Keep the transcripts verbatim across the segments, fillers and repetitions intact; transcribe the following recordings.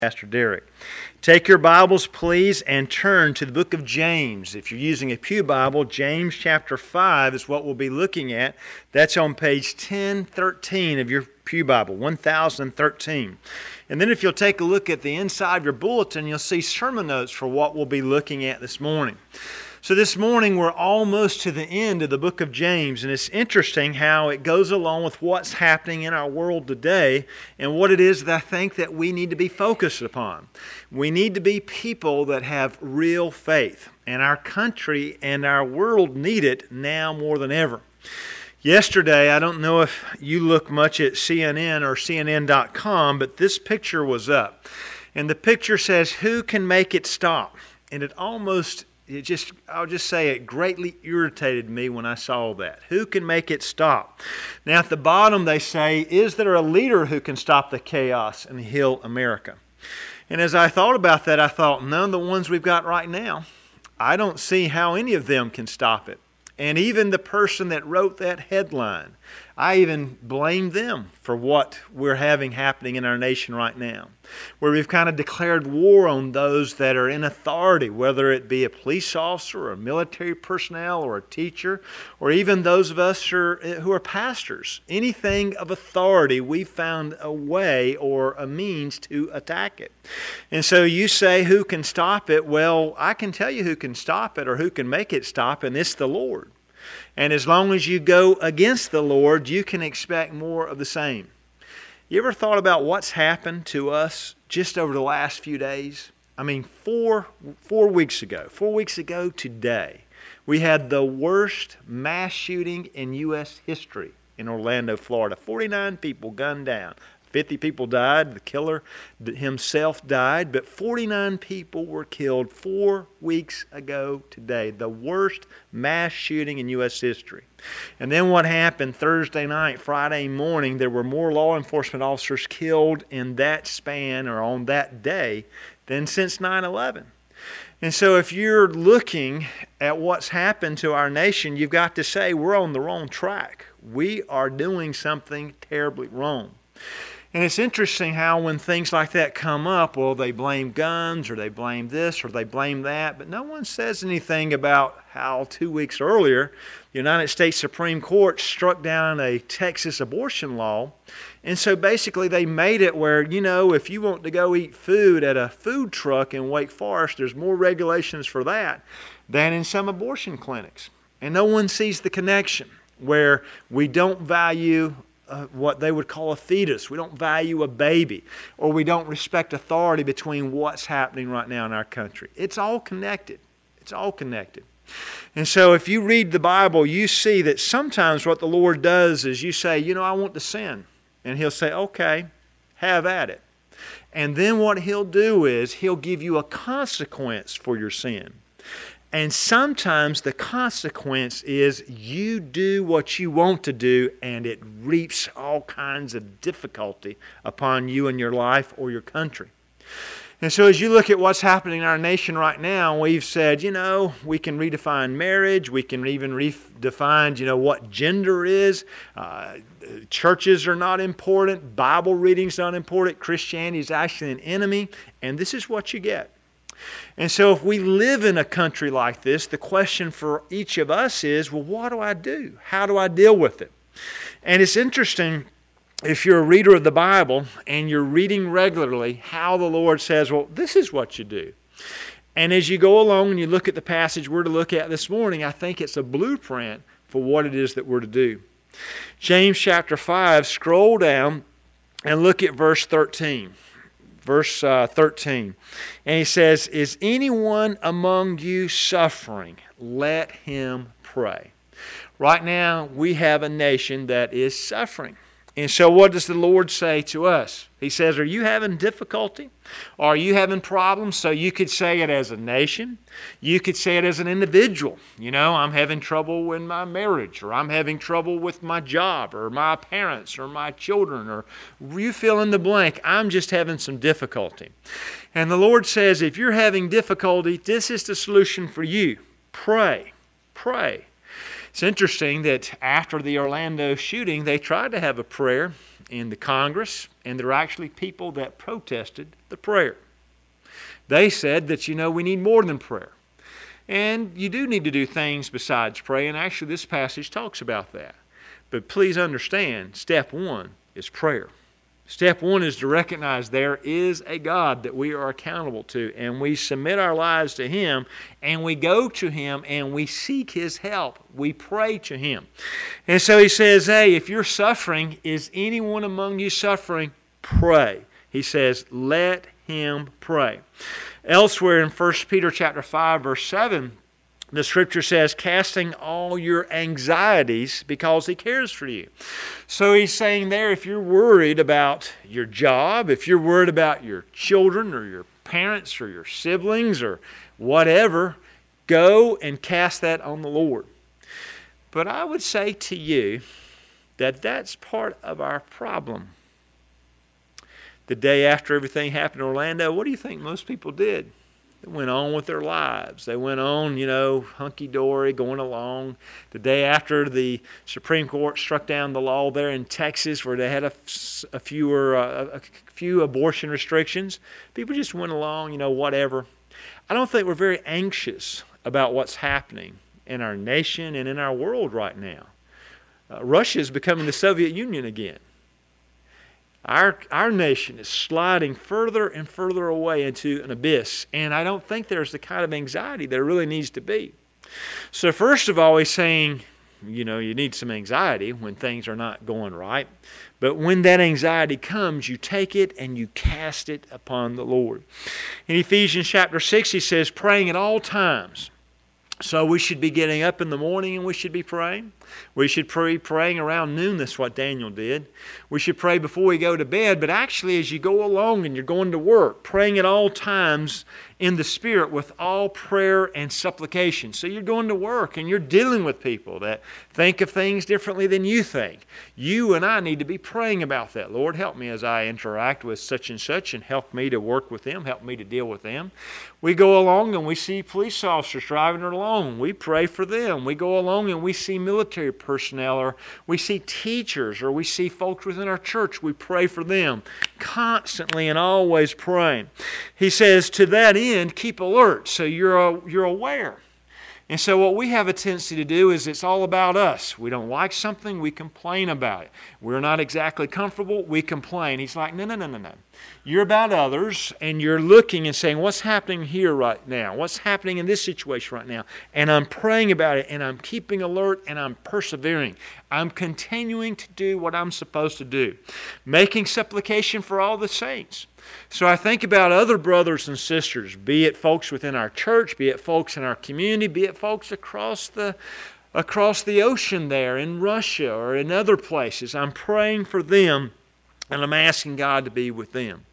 Pastor Derek. Take your Bibles, please, and turn to the book of James. If you're using a pew Bible, James chapter five is what we'll be looking at. That's on page ten thirteen of your pew Bible, one thousand thirteen. And then if you'll take a look at the inside of your bulletin, you'll see sermon notes for what we'll be looking at this morning. So this morning we're almost to the end of the book of James, and it's interesting how it goes along with what's happening in our world today and what it is that I think that we need to be focused upon. We need to be people that have real faith, and our country and our world need it now more than ever. Yesterday, I don't know if you look much at C N N or C N N dot com, but this picture was up. And the picture says, "Who can make it stop?" And it almost It just, I'll just say it greatly irritated me when I saw that. Who can make it stop? Now at the bottom they say, is there a leader who can stop the chaos and heal America? And as I thought about that, I thought, none of the ones we've got right now, I don't see how any of them can stop it. And even the person that wrote that headline, I even blame them for what we're having happening in our nation right now, where we've kind of declared war on those that are in authority, whether it be a police officer or a military personnel or a teacher, or even those of us who are, who are pastors. Anything of authority, we found a way or a means to attack it. And so you say, who can stop it? Well, I can tell you who can stop it or who can make it stop, and it's the Lord. And as long as you go against the Lord, you can expect more of the same. You ever thought about what's happened to us just over the last few days? I mean, four, four weeks ago, four weeks ago today, we had the worst mass shooting in U S history in Orlando, Florida. forty-nine people gunned down. fifty people died. The killer himself died, but forty-nine people were killed four weeks ago today. The worst mass shooting in U S history. And then what happened Thursday night, Friday morning, there were more law enforcement officers killed in that span or on that day than since nine eleven. And so if you're looking at what's happened to our nation, you've got to say we're on the wrong track. We are doing something terribly wrong. And it's interesting how when things like that come up, well, they blame guns or they blame this or they blame that, but no one says anything about how two weeks earlier, the United States Supreme Court struck down a Texas abortion law. And so basically they made it where, you know, if you want to go eat food at a food truck in Wake Forest, there's more regulations for that than in some abortion clinics. And no one sees the connection where we don't value Uh, what they would call a fetus. We don't value a baby, or we don't respect authority between what's happening right now in our country. It's all connected. It's all connected. And so if you read the Bible, you see that sometimes what the Lord does is you say, you know, I want to sin. And He'll say, okay, have at it. And then what He'll do is He'll give you a consequence for your sin. And sometimes the consequence is you do what you want to do and it reaps all kinds of difficulty upon you and your life or your country. And so as you look at what's happening in our nation right now, we've said, you know, we can redefine marriage. We can even redefine, you know, what gender is. Uh, churches are not important. Bible reading's not important. Christianity is actually an enemy. And this is what you get. And so if we live in a country like this, the question for each of us is, well, what do I do? How do I deal with it? And it's interesting, if you're a reader of the Bible and you're reading regularly, how the Lord says, well, this is what you do. And as you go along and you look at the passage we're to look at this morning, I think it's a blueprint for what it is that we're to do. James chapter five, scroll down and look at verse thirteen. Verse uh, thirteen, and he says, is anyone among you suffering? Let him pray. Right now, we have a nation that is suffering. And so what does the Lord say to us? He says, are you having difficulty? Are you having problems? So you could say it as a nation. You could say it as an individual. You know, I'm having trouble in my marriage, or I'm having trouble with my job, or my parents, or my children, or you fill in the blank. I'm just having some difficulty. And the Lord says, if you're having difficulty, this is the solution for you. Pray. Pray. It's interesting that after the Orlando shooting, they tried to have a prayer in the Congress, and there are actually people that protested the prayer. They said that, you know, we need more than prayer. And you do need to do things besides pray, and actually this passage talks about that. But please understand, step one is prayer. Step one is to recognize there is a God that we are accountable to, and we submit our lives to Him, and we go to Him, and we seek His help. We pray to Him. And so He says, hey, if you're suffering, is anyone among you suffering? Pray. He says, let him pray. Elsewhere in First Peter chapter five, verse seven, the Scripture says, casting all your anxieties because He cares for you. So He's saying there, if you're worried about your job, if you're worried about your children or your parents or your siblings or whatever, go and cast that on the Lord. But I would say to you that that's part of our problem. The day after everything happened in Orlando, what do you think most people did? They went on with their lives. They went on, you know, hunky-dory, going along. The day after the Supreme Court struck down the law there in Texas where they had a, a, fewer, uh, a few abortion restrictions, people just went along, you know, whatever. I don't think we're very anxious about what's happening in our nation and in our world right now. Uh, Russia is becoming the Soviet Union again. Our, our nation is sliding further and further away into an abyss, and I don't think there's the kind of anxiety there really needs to be. So first of all, he's saying, you know, you need some anxiety when things are not going right. But when that anxiety comes, you take it and you cast it upon the Lord. In Ephesians chapter six, he says, praying at all times. So we should be getting up in the morning and we should be praying. We should be praying around noon. That's what Daniel did. We should pray before we go to bed. But actually, as you go along and you're going to work, praying at all times in the Spirit with all prayer and supplication. So you're going to work and you're dealing with people that think of things differently than you think. You and I need to be praying about that. Lord, help me as I interact with such and such, and help me to work with them, help me to deal with them. We go along and we see police officers driving along. We pray for them. We go along and we see military personnel, or we see teachers, or we see folks within our church. We pray for them constantly and always praying. He says, to that end, keep alert, so you're, you're aware. And so what we have a tendency to do is it's all about us. We don't like something, we complain about it. We're not exactly comfortable, we complain. He's like, no, no, no, no, no. You're about others, and you're looking and saying, what's happening here right now? What's happening in this situation right now? And I'm praying about it, and I'm keeping alert, and I'm persevering. I'm continuing to do what I'm supposed to do. Making supplication for all the saints. So I think about other brothers and sisters, be it folks within our church, be it folks in our community, be it folks across the across the ocean there in Russia or in other places. I'm praying for them, and I'm asking God to be with them.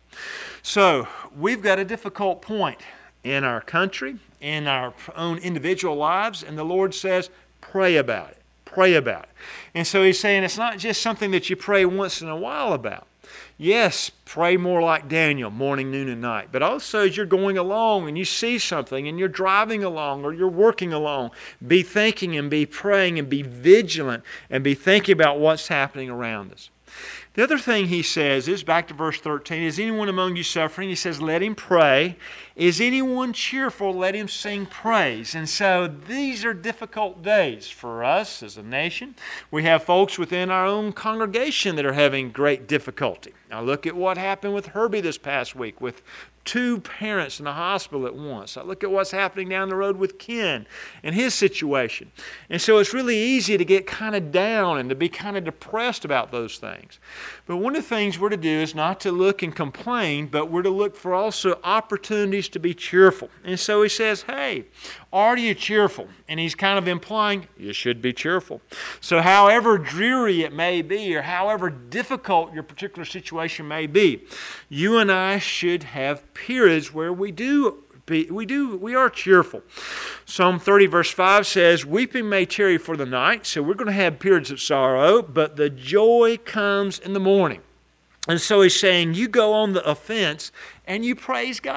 So we've got a difficult point in our country, in our own individual lives, and the Lord says, pray about it. Pray about it. And so He's saying it's not just something that you pray once in a while about. Yes, pray more like Daniel, morning, noon, and night. But also as you're going along and you see something and you're driving along or you're working along, be thinking and be praying and be vigilant and be thinking about what's happening around us. The other thing he says is, back to verse thirteen, is anyone among you suffering? He says, let him pray. Is anyone cheerful? Let him sing praise. And so these are difficult days for us as a nation. We have folks within our own congregation that are having great difficulty. Now look at what happened with Herbie this past week with two parents in the hospital at once. I look at what's happening down the road with Ken and his situation. And so it's really easy to get kind of down and to be kind of depressed about those things. But one of the things we're to do is not to look and complain, but we're to look for also opportunities to be cheerful. And so he says, hey, are you cheerful? And he's kind of implying you should be cheerful. So however dreary it may be or however difficult your particular situation may be, you and I should have periods where we do be, we do we are cheerful. Psalm thirty verse five says, weeping may tarry for the night, so we're going to have periods of sorrow, but the joy comes in the morning. And so he's saying you go on the offense and you praise God.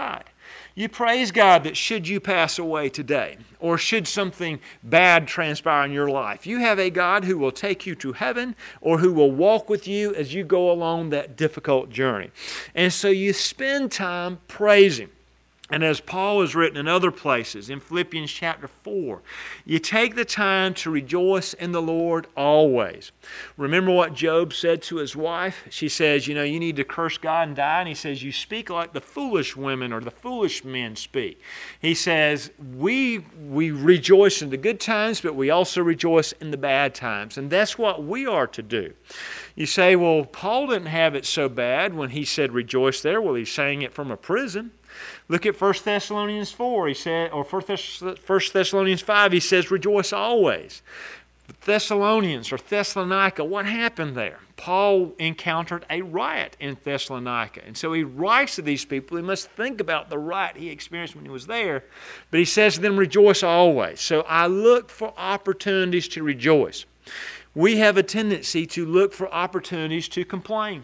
You praise God that should you pass away today, or should something bad transpire in your life, you have a God who will take you to heaven, or who will walk with you as you go along that difficult journey. And so you spend time praising. And as Paul has written in other places, in Philippians chapter four, you take the time to rejoice in the Lord always. Remember what Job said to his wife? She says, you know, you need to curse God and die. And he says, you speak like the foolish women or the foolish men speak. He says, we, we rejoice in the good times, but we also rejoice in the bad times. And that's what we are to do. You say, well, Paul didn't have it so bad when he said rejoice there. Well, he's saying it from a prison. Look at First Thessalonians four, he said, or First Thessalonians five, he says, rejoice always. The Thessalonians or Thessalonica, what happened there? Paul encountered a riot in Thessalonica. And so he writes to these people. He must think about the riot he experienced when he was there. But he says to them, rejoice always. So I look for opportunities to rejoice. We have a tendency to look for opportunities to complain.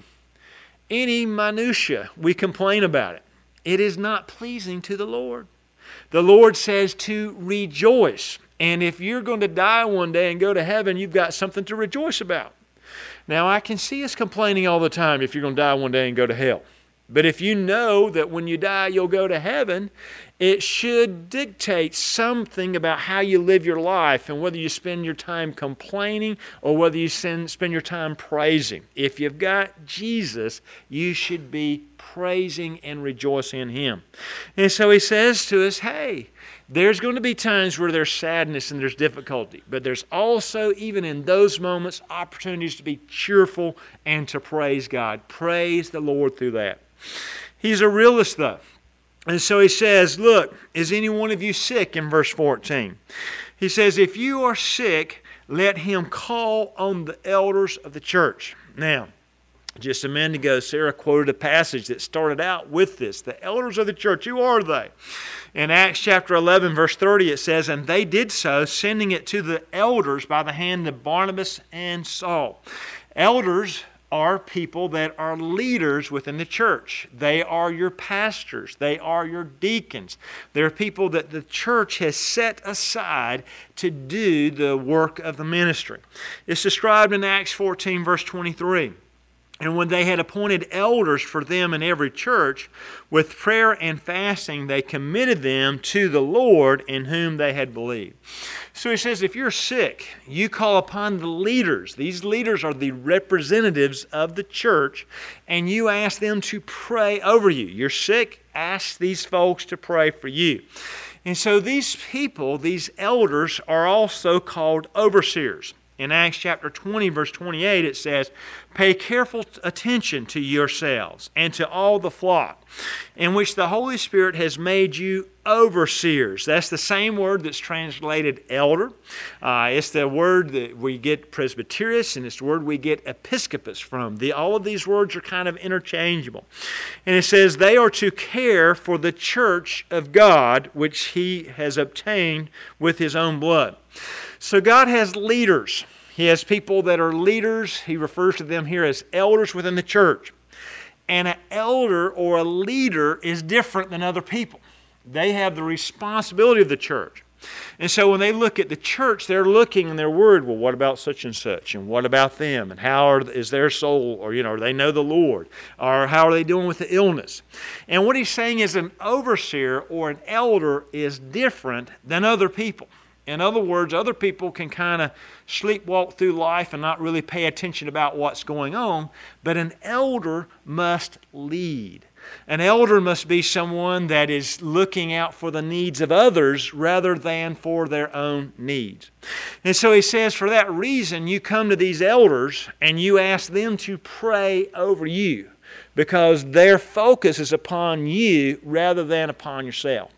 Any minutia, we complain about it. It is not pleasing to the Lord. The Lord says to rejoice. And if you're going to die one day and go to heaven, you've got something to rejoice about. Now, I can see us complaining all the time if you're going to die one day and go to hell. But if you know that when you die you'll go to heaven, it should dictate something about how you live your life and whether you spend your time complaining or whether you spend your time praising. If you've got Jesus, you should be praising and rejoicing in Him. And so He says to us, hey, there's going to be times where there's sadness and there's difficulty, but there's also, even in those moments, opportunities to be cheerful and to praise God. Praise the Lord through that. He's a realist, though. And so he says, look, is any one of you sick in verse fourteen? He says, if you are sick, let him call on the elders of the church. Now, just a minute ago, Sarah quoted a passage that started out with this. The elders of the church, who are they? In Acts chapter eleven, verse thirty, it says, and they did so, sending it to the elders by the hand of Barnabas and Saul. Elders are people that are leaders within the church. They are your pastors. They are your deacons. They're people that the church has set aside to do the work of the ministry. It's described in Acts fourteen, verse twenty-three. And when they had appointed elders for them in every church, with prayer and fasting, they committed them to the Lord in whom they had believed. So he says, if you're sick, you call upon the leaders. These leaders are the representatives of the church, and you ask them to pray over you. You're sick, ask these folks to pray for you. And so these people, these elders, are also called overseers. In Acts chapter twenty, verse twenty-eight, it says, pay careful attention to yourselves and to all the flock, in which the Holy Spirit has made you overseers. That's the same word that's translated elder. Uh, it's the word that we get presbyterius, and it's the word we get episcopus from. The, all of these words are kind of interchangeable. And it says they are to care for the church of God, which He has obtained with His own blood. So God has leaders. He has people that are leaders. He refers to them here as elders within the church. And an elder or a leader is different than other people. They have the responsibility of the church. And so when they look at the church, they're looking and they're worried, well, what about such and such? And what about them? And how are, is their soul, or, you know, they know the Lord? Or how are they doing with the illness? And what he's saying is an overseer or an elder is different than other people. In other words, other people can kind of sleepwalk through life and not really pay attention about what's going on, but an elder must lead. An elder must be someone that is looking out for the needs of others rather than for their own needs. And so he says, for that reason, you come to these elders and you ask them to pray over you, because their focus is upon you rather than upon yourself.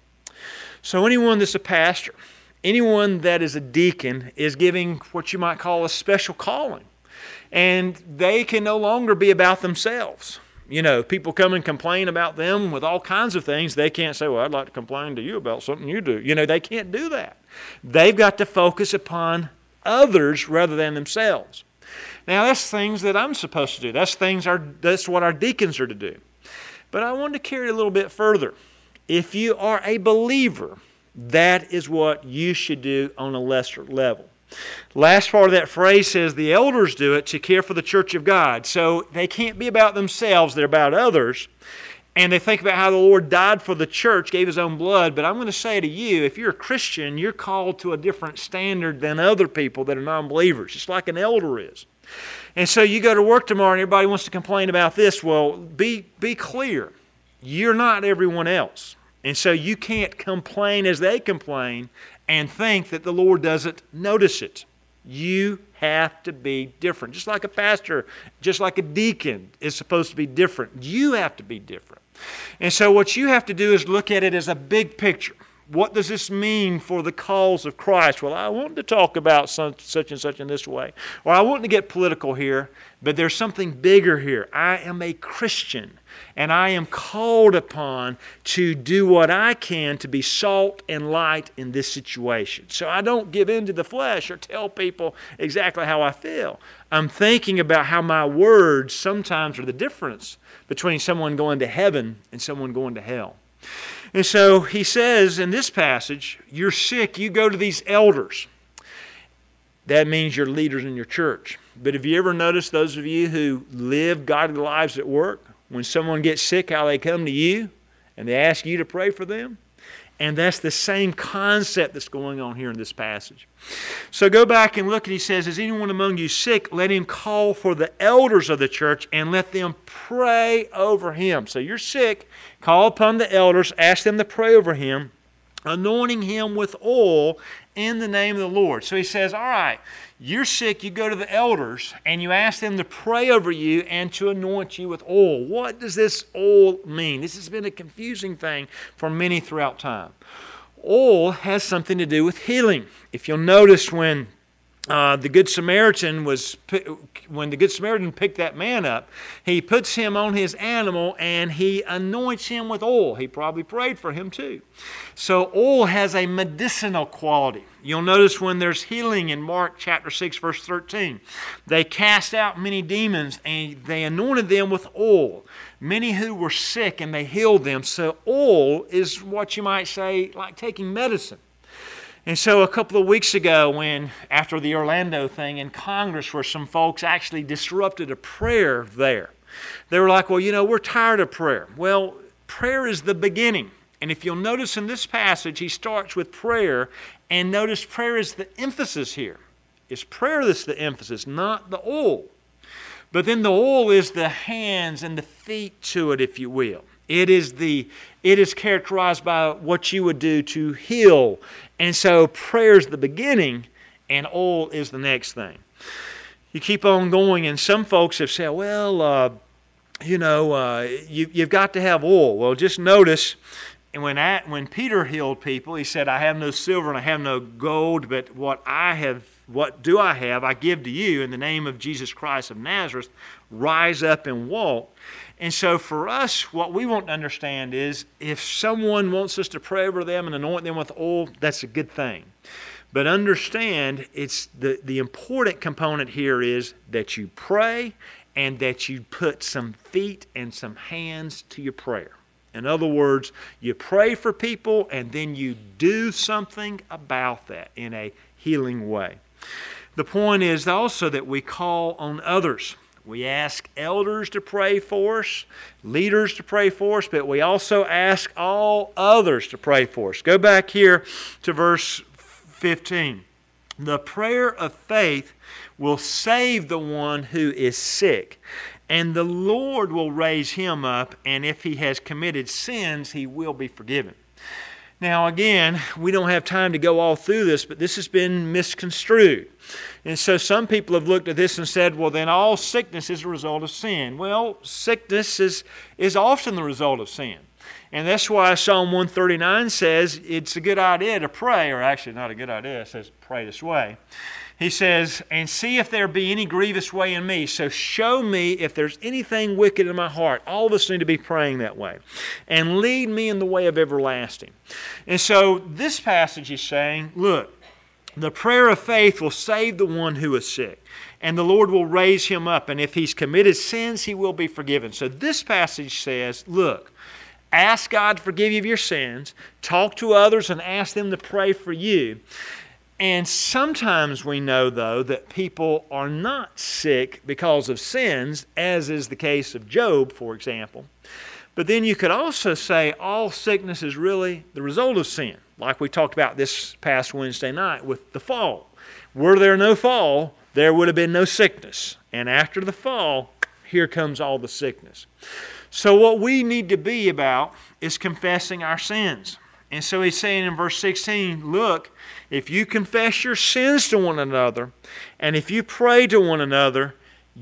So anyone that's a pastor, anyone that is a deacon is giving what you might call a special calling. And they can no longer be about themselves. You know, people come and complain about them with all kinds of things. They can't say, well, I'd like to complain to you about something you do. You know, they can't do that. They've got to focus upon others rather than themselves. Now, that's things that I'm supposed to do. That's things our, that's what our deacons are to do. But I wanted to carry it a little bit further. If you are a believer, that is what you should do on a lesser level. Last part of that phrase says the elders do it to care for the church of God. So they can't be about themselves, they're about others. And they think about how the Lord died for the church, gave His own blood. But I'm going to say to you, if you're a Christian, you're called to a different standard than other people that are non-believers, just like an elder is. And so you go to work tomorrow and everybody wants to complain about this. Well, be, be clear. You're not everyone else. And so you can't complain as they complain and think that the Lord doesn't notice it. You have to be different. Just like a pastor, just like a deacon is supposed to be different. You have to be different. And so what you have to do is look at it as a big picture. What does this mean for the cause of Christ? Well, I want to talk about such, such and such in this way. Or I want to get political here, but there's something bigger here. I am a Christian, and I am called upon to do what I can to be salt and light in this situation. So I don't give in to the flesh or tell people exactly how I feel. I'm thinking about how my words sometimes are the difference between someone going to heaven and someone going to hell. And so he says in this passage, you're sick, you go to these elders. That means you're leaders in your church. But have you ever noticed, those of you who live godly lives at work, when someone gets sick, how they come to you and they ask you to pray for them? And that's the same concept that's going on here in this passage. So go back and look, and he says, is anyone among you sick? Let him call for the elders of the church and let them pray over him. So you're sick, call upon the elders, ask them to pray over him, anointing him with oil in the name of the Lord. So he says, all right, you're sick, you go to the elders and you ask them to pray over you and to anoint you with oil. What does this oil mean? This has been a confusing thing for many throughout time. Oil has something to do with healing. If you'll notice when Uh, the Good Samaritan was, when the Good Samaritan picked that man up, he puts him on his animal and he anoints him with oil. He probably prayed for him too. So oil has a medicinal quality. You'll notice when there's healing in Mark chapter six, verse thirteen, they cast out many demons and they anointed them with oil. Many who were sick and they healed them. So oil is what you might say like taking medicine. And so a couple of weeks ago, when after the Orlando thing in Congress, where some folks actually disrupted a prayer there, they were like, well, you know, we're tired of prayer. Well, prayer is the beginning. And if you'll notice in this passage, he starts with prayer, and notice prayer is the emphasis here. It's prayer that's the emphasis, not the oil. But then the oil is the hands and the feet to it, if you will. It is the it is characterized by what you would do to heal. And so prayer is the beginning and oil is the next thing. You keep on going, and some folks have said, well, uh, you know, uh, you, you've got to have oil. Well, just notice, and when, I, when Peter healed people, he said, I have no silver and I have no gold, but what I have, what do I have, I give to you in the name of Jesus Christ of Nazareth. Rise up and walk. And so for us, what we want to understand is if someone wants us to pray over them and anoint them with oil, that's a good thing. But understand, it's the, the important component here is that you pray and that you put some feet and some hands to your prayer. In other words, you pray for people and then you do something about that in a healing way. The point is also that we call on others. We ask elders to pray for us, leaders to pray for us, but we also ask all others to pray for us. Go back here to verse fifteen. The prayer of faith will save the one who is sick, and the Lord will raise him up, and if he has committed sins, he will be forgiven. Now again, we don't have time to go all through this, but this has been misconstrued. And so some people have looked at this and said, well, then all sickness is a result of sin. Well, sickness is, is often the result of sin. And that's why Psalm one thirty-nine says it's a good idea to pray, or actually not a good idea, it says pray this way. He says, and see if there be any grievous way in me. So show me if there's anything wicked in my heart. All of us need to be praying that way. And lead me in the way of everlasting. And so this passage is saying, look, the prayer of faith will save the one who is sick. And the Lord will raise him up. And if he's committed sins, he will be forgiven. So this passage says, look, Ask God to forgive you of your sins. Talk to others and ask them to pray for you. And sometimes we know, though, that people are not sick because of sins, as is the case of Job, for example. But then you could also say all sickness is really the result of sin, like we talked about this past Wednesday night with the fall. Were there no fall, there would have been no sickness. And after the fall, here comes all the sickness. So what we need to be about is confessing our sins. And so he's saying in verse sixteen, look, if you confess your sins to one another, and if you pray to one another,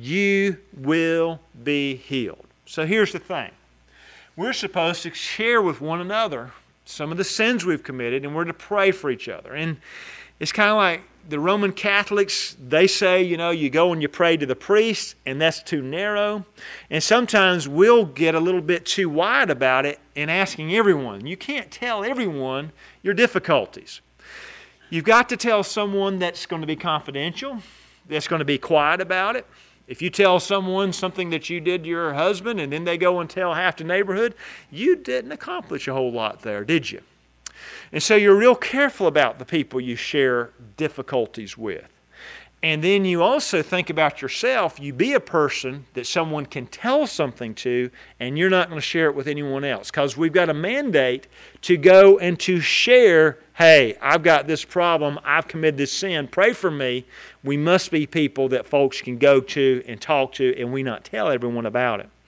you will be healed. So here's the thing. We're supposed to share with one another some of the sins we've committed, and we're to pray for each other. And it's kind of like the Roman Catholics, they say, you know, you go and you pray to the priest, and that's too narrow. And sometimes we'll get a little bit too wide about it in asking everyone. You can't tell everyone your difficulties. You've got to tell someone that's going to be confidential, that's going to be quiet about it. If you tell someone something that you did to your husband and then they go and tell half the neighborhood, you didn't accomplish a whole lot there, did you? And so you're real careful about the people you share difficulties with. And then you also think about yourself. You be a person that someone can tell something to, and you're not going to share it with anyone else. Because we've got a mandate to go and to share, hey, I've got this problem, I've committed this sin, pray for me. We must be people that folks can go to and talk to, and we not tell everyone about it.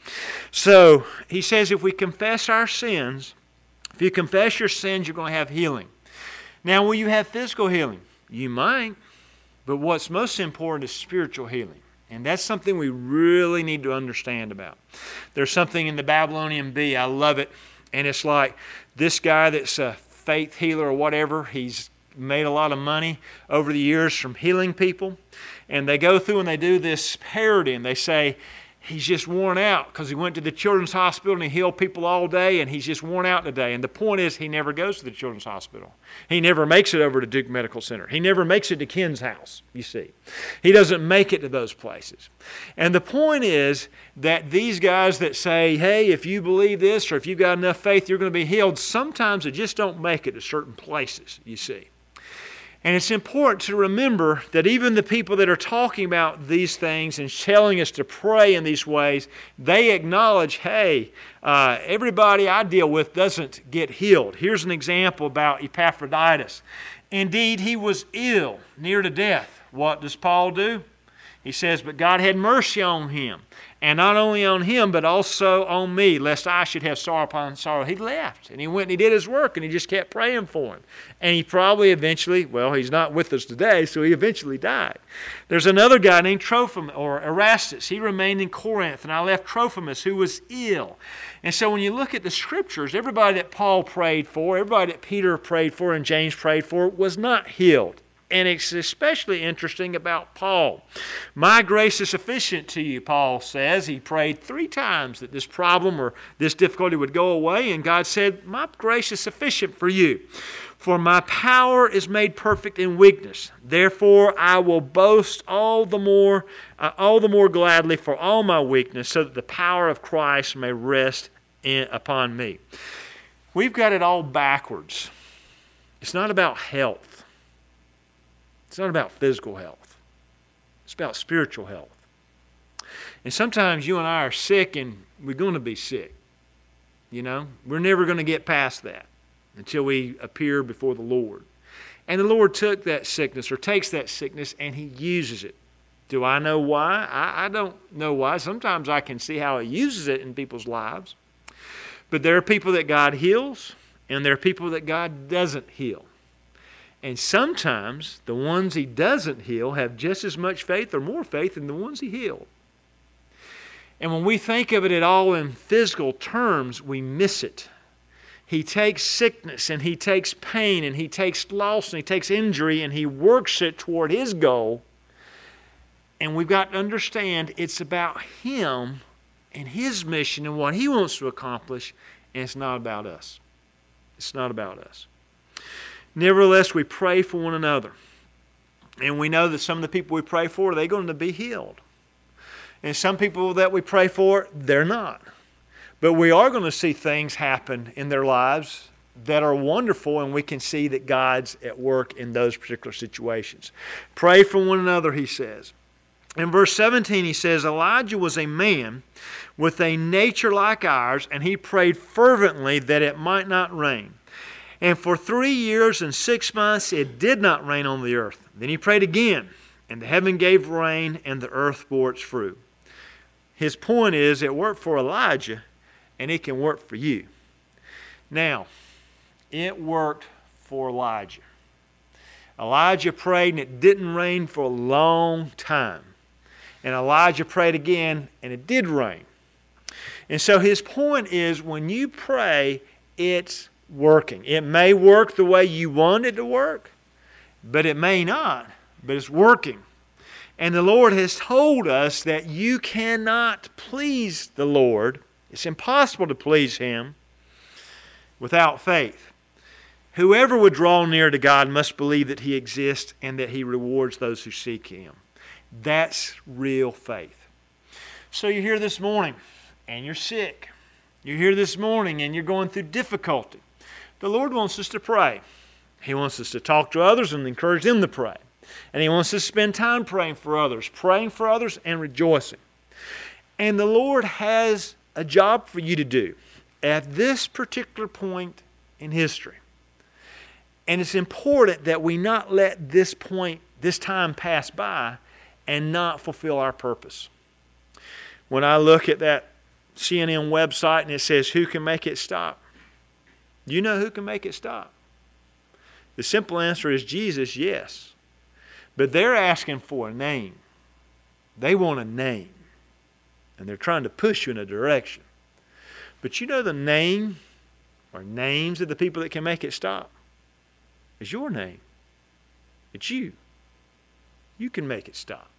So he says if we confess our sins, if you confess your sins, you're going to have healing. Now, will you have physical healing? You might. But what's most important is spiritual healing. And that's something we really need to understand about. There's something in the Babylonian Bee, I love it. And it's like this guy that's a faith healer or whatever, he's made a lot of money over the years from healing people. And they go through and they do this parody and they say, he's just worn out because he went to the children's hospital and he healed people all day and he's just worn out today. And the point is he never goes to the children's hospital. He never makes it over to Duke Medical Center. He never makes it to Ken's house, you see. He doesn't make it to those places. And the point is that these guys that say, hey, if you believe this or if you've got enough faith, you're going to be healed, sometimes they just don't make it to certain places, you see. And it's important to remember that even the people that are talking about these things and telling us to pray in these ways, they acknowledge, hey, uh, everybody I deal with doesn't get healed. Here's an example about Epaphroditus. Indeed, he was ill, near to death. What does Paul do? He says, but God had mercy on him. And not only on him, but also on me, lest I should have sorrow upon sorrow. He left, and he went and he did his work, and he just kept praying for him. And he probably eventually, well, he's not with us today, so he eventually died. There's another guy named Trophimus, or Erastus. He remained in Corinth, and I left Trophimus, who was ill. And so when you look at the Scriptures, everybody that Paul prayed for, everybody that Peter prayed for and James prayed for was not healed. And it's especially interesting about Paul. My grace is sufficient to you, Paul says. He prayed three times that this problem or this difficulty would go away, and God said, my grace is sufficient for you. For my power is made perfect in weakness. Therefore I will boast all the more, uh, all the more gladly for all my weakness, so that the power of Christ may rest in, upon me. We've got it all backwards. It's not about health. It's not about physical health. It's about spiritual health. And sometimes you and I are sick and we're going to be sick. You know, we're never going to get past that until we appear before the Lord. And the Lord took that sickness or takes that sickness and He uses it. Do I know why? I, I don't know why. Sometimes I can see how He uses it in people's lives. But there are people that God heals and there are people that God doesn't heal. And sometimes the ones He doesn't heal have just as much faith or more faith than the ones He healed. And when we think of it at all in physical terms, we miss it. He takes sickness and He takes pain and He takes loss and He takes injury and He works it toward His goal. And we've got to understand it's about Him and His mission and what He wants to accomplish, and it's not about us. It's not about us. Nevertheless, we pray for one another. And we know that some of the people we pray for, they're going to be healed. And some people that we pray for, they're not. But we are going to see things happen in their lives that are wonderful, and we can see that God's at work in those particular situations. Pray for one another, he says. In verse seventeen, he says, Elijah was a man with a nature like ours, and he prayed fervently that it might not rain. And for three years and six months it did not rain on the earth. Then he prayed again, and the heaven gave rain, and the earth bore its fruit. His point is, it worked for Elijah, and it can work for you. Now, it worked for Elijah. Elijah prayed, and it didn't rain for a long time. And Elijah prayed again, and it did rain. And so his point is, when you pray, it's working. It may work the way you want it to work, but it may not. But it's working. And the Lord has told us that you cannot please the Lord. It's impossible to please Him without faith. Whoever would draw near to God must believe that He exists and that He rewards those who seek Him. That's real faith. So you're here this morning and you're sick. You're here this morning and you're going through difficulty. The Lord wants us to pray. He wants us to talk to others and encourage them to pray. And He wants us to spend time praying for others, praying for others and rejoicing. And the Lord has a job for you to do at this particular point in history. And it's important that we not let this point, this time pass by and not fulfill our purpose. When I look at that C N N website and it says, who can make it stop? You know who can make it stop? The simple answer is Jesus, yes. But they're asking for a name. They want a name. And they're trying to push you in a direction. But you know the name or names of the people that can make it stop? It's your name. It's you. You can make it stop.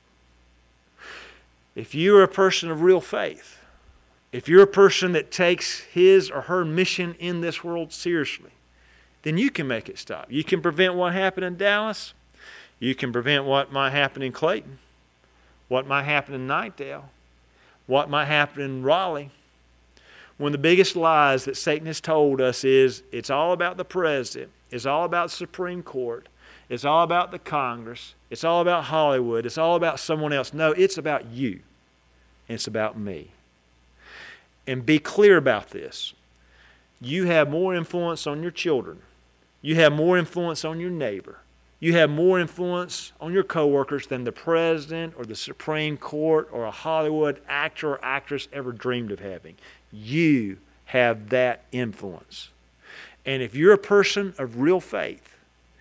If you're a person of real faith, if you're a person that takes his or her mission in this world seriously, then you can make it stop. You can prevent what happened in Dallas. You can prevent what might happen in Clayton, what might happen in Knightdale, what might happen in Raleigh. One of the biggest lies that Satan has told us is it's all about the president. It's all about the Supreme Court. It's all about the Congress. It's all about Hollywood. It's all about someone else. No, it's about you. It's about me. And be clear about this. You have more influence on your children. You have more influence on your neighbor. You have more influence on your coworkers than the president or the Supreme Court or a Hollywood actor or actress ever dreamed of having. You have that influence. And if you're a person of real faith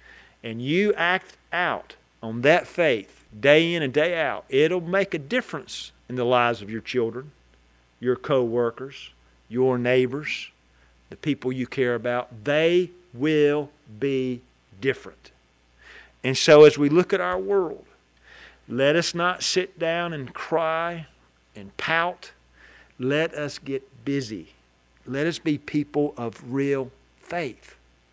and you act out on that faith day in and day out, it'll make a difference in the lives of your children, your co-workers, your neighbors, the people you care about. They will be different. And so as we look at our world, let us not sit down and cry and pout. Let us get busy. Let us be people of real faith,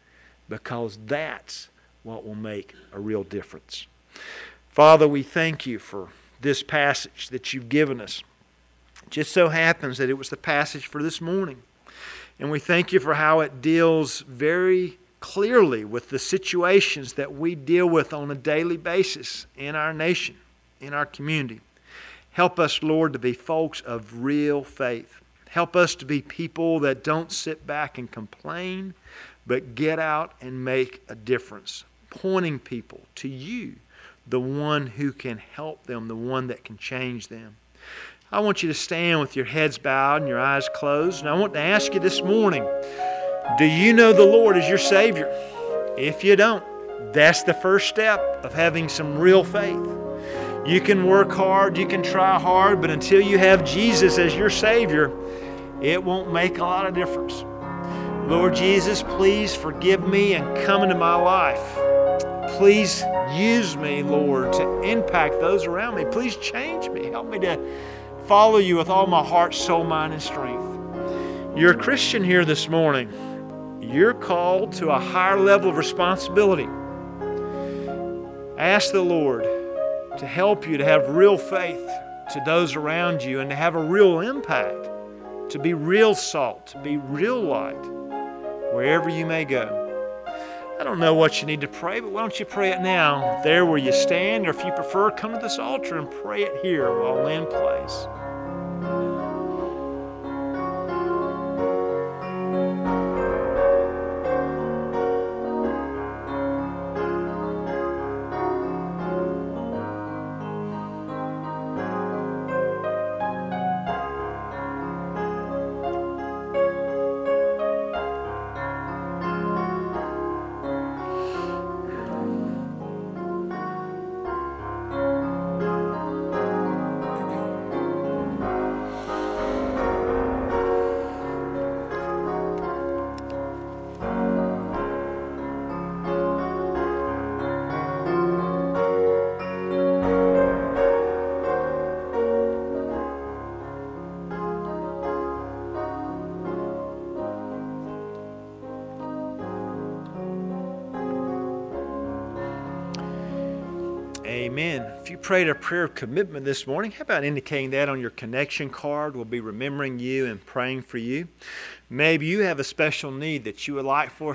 because that's what will make a real difference. Father, we thank you for this passage that you've given us. It just so happens that it was the passage for this morning. And we thank you for how it deals very clearly with the situations that we deal with on a daily basis in our nation, in our community. Help us, Lord, to be folks of real faith. Help us to be people that don't sit back and complain, but get out and make a difference, pointing people to you, the one who can help them, the one that can change them. I want you to stand with your heads bowed and your eyes closed, and I want to ask you this morning, do you know the Lord as your Savior? If you don't, that's the first step of having some real faith. You can work hard, you can try hard, but until you have Jesus as your Savior, it won't make a lot of difference. Lord Jesus, please forgive me and come into my life. Please use me, Lord, to impact those around me. Please change me. Help me to follow you with all my heart, soul, mind, and strength. You're a Christian here this morning. You're called to a higher level of responsibility. Ask the Lord to help you to have real faith to those around you and to have a real impact to be real salt, to be real light, wherever you may go. I don't know what you need to pray, but why don't you pray it now, there where you stand, or if you prefer, come to this altar and pray it here while Lynn plays. Amen. If you prayed a prayer of commitment this morning, how about indicating that on your connection card? We'll be remembering you and praying for you. Maybe you have a special need that you would like for us